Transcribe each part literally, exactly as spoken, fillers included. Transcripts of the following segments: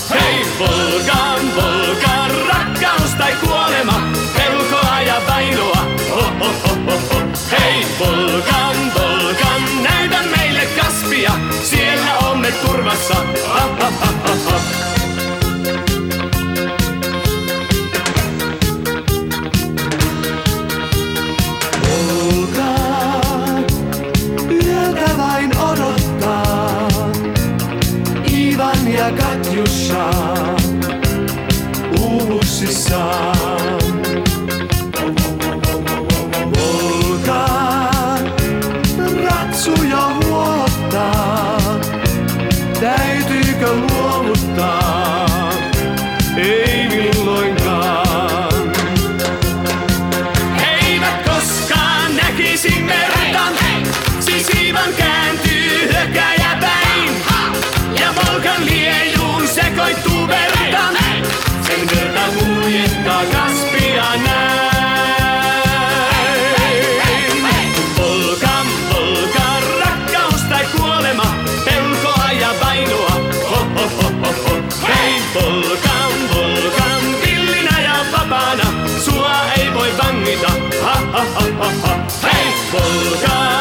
Hei, Volgan, Volgan, rakkaus tai kuolema, pelkoa ja vainoa. Oh, oh, oh, oh, oh. Hei, Volgan, Volgan, näytä meille Kaspia, siellä olemme turvassa. Ha, ha, ha, ha, ha. Ja Katjussa uuvuksissaan. Volga, ratsuja huolottaa, täytyykö luovuttaa? Ei milloinkaan. Eivät koskaan näkisi mertan, siis Ivan kääntyy hyökkääjä päin. Ja Volgan liejuun sekoittuu verta, sen verta kuljettaa Kaspia näin. Volgan, Volgan, rakkaus tai kuolema, pelkoa ja vainoa. Ho, ho, ho, ho, ho. Hei, Volgan, Volgan, villinä ja vapaana, sua ei voi vangita. Ha, ha, ha, ha, ha. Hei, Volgan.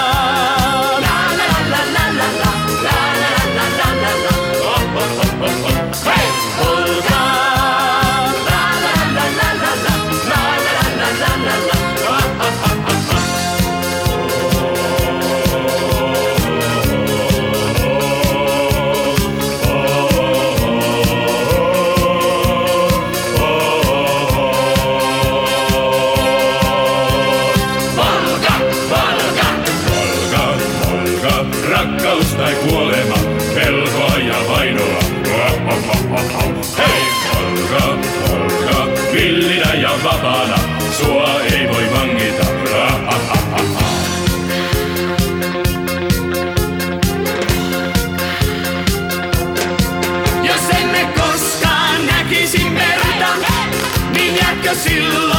Rakkaus tai kuolema, pelkoa ja vainoa. Hei, Volga, Volga, villinä ja vapaana, sua ei voi vangita. Jos emme koskaan näkisi merta, niin jäätkö silloin